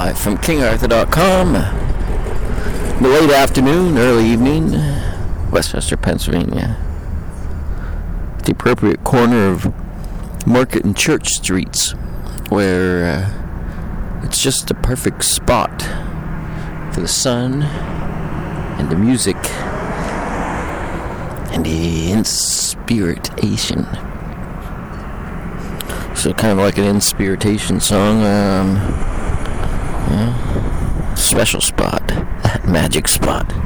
live from KingArthur.com. The late afternoon, early evening, Westchester, Pennsylvania. The appropriate corner of Market and Church Streets, where it's just the perfect spot for the sun and the music and the inspiritation. So kind of like an inspiritation song. Special spot, magic spot.